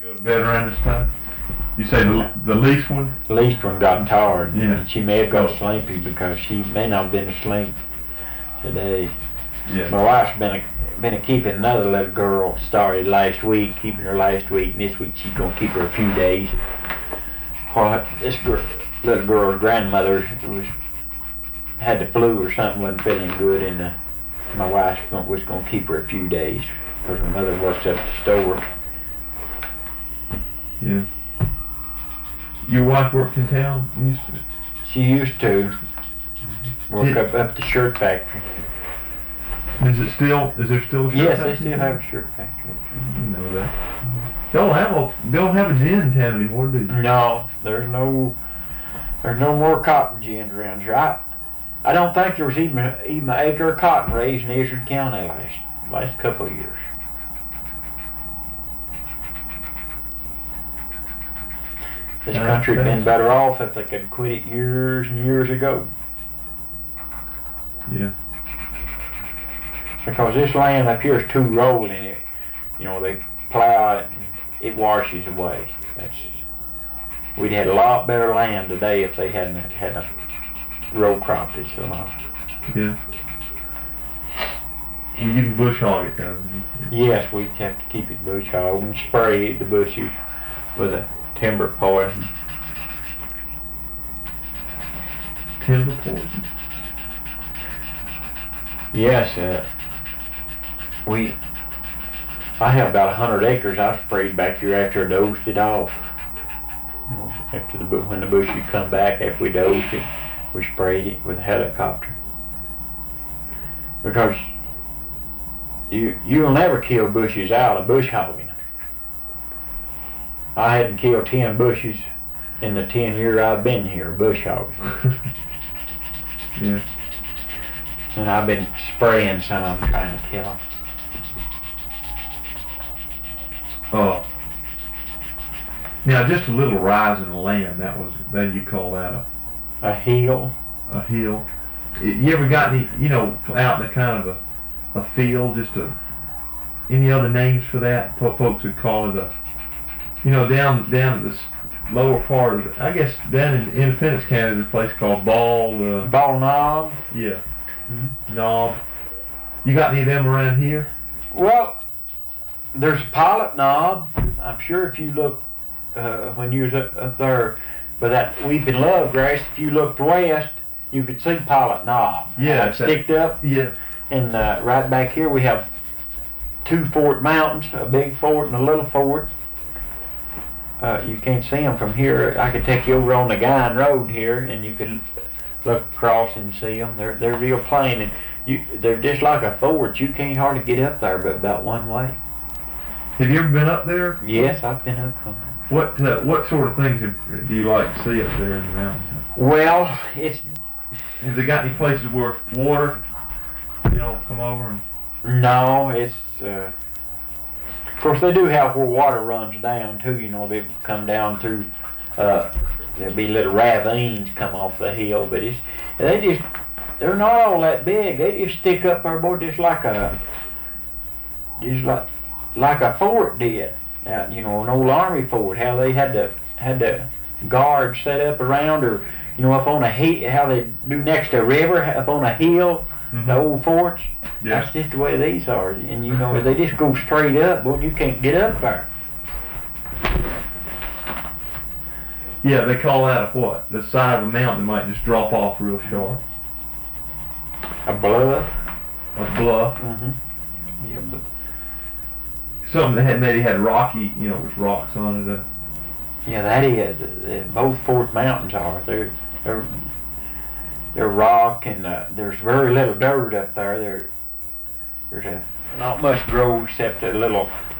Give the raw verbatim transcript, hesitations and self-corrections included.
go to bed around this time? You say the, the least one? The least one got tired. Yeah. And she may have got Oh. sleepy because she may not have been asleep today. Yeah. My wife's been a, been a keeping another little girl, started last week, keeping her last week, and this week she's gonna keep her a few days. Well, this girl, little girl's grandmother was had the flu or something, wasn't feeling good, and uh, my wife was gonna keep her a few days because her mother works at the store. Yeah. Your wife worked in town? Used to- She used to work Did- up up the shirt factory. Is it still? Is there still a shirt Yes, they factory? still have a shirt factory. I didn't know that. Don't have a don't have a gin in town anymore, do you? No, there's no there's no more cotton gins around here. I I don't think there was even a, even an acre of cotton raised in Izard County last last couple of years. This Uh, country'd been thanks. better off if they could quit it years and years ago. Yeah. Because this land up here is too rolling. It, you know, they plow it and it washes away. That's we'd had a lot better land today if they hadn't had a row cropped it so long. Yeah. You can bush hog it though. Yes, we have to keep it bush hog and spray the bushes with a timber poison. Timber poison. Yes, uh, we. I have about a hundred acres I sprayed back here after I dozed it off. After the bu- when the bushes come back after we dozed it, we sprayed it with a helicopter. Because you you'll never kill bushes out of bush hogging. I hadn't killed ten bushes in the ten years I've been here bush hogging. Yeah. And I've been spraying some, trying to kill them. Oh. Now, just a little rise in the land, that was, that you call that a, A hill. a hill. Y- You ever got any, you know, out in a kind of a, a field, just a, any other names for that? Fo- Folks would call it a, you know, down, down at this lower part of the, I guess down in Independence County, there's a place called Ball, uh, Ball knob. yeah, Mhm. Knob. You got any of them around here? Well, there's Pilot Knob. I'm sure if you look, uh, when you was up, up there by that weeping love grass, if you looked west, you could see Pilot Knob. Yeah, Uh, it's that- sticked up. Yeah. And uh, right back here we have two fort mountains, a big fort and a little fort. Uh, you can't see them from here. I could take you over on the Guyan Road here, and you could look across and see them. They're they're real plain, and you they're just like a fort. You can't hardly get up there, but about one way. Have you ever been up there? Yes, I've been up there. What uh, what sort of things have, do you like to see up there in the mountains? Well, it's Have they got any places where water, you know, come over and? no, it's. Uh, of course, they do have where water runs down too. You know, they come down through. Uh, there'll be little ravines come off the hill, but it's they just they're not all that big. They just stick up there, boy, just like a just like like a fort did. Out, you know, an old army fort. How they had the had the guards set up around, or you know, up on a hill. How they do next to a river, up on a hill. Mhm. The old forts. Yeah. That's just the way these are, and you know, they just go straight up. Well, you can't get up there. Yeah, they call that a what? The side of a mountain that might just drop off real sharp. A bluff. A bluff. Mm-hmm. Yeah, but Something that had maybe had rocky, you know, with rocks on it. Uh, yeah, that is. uh, Both Fort Mountains are. They're they're they're rock, and uh, there's very little dirt up there. There there's a not much grows except a little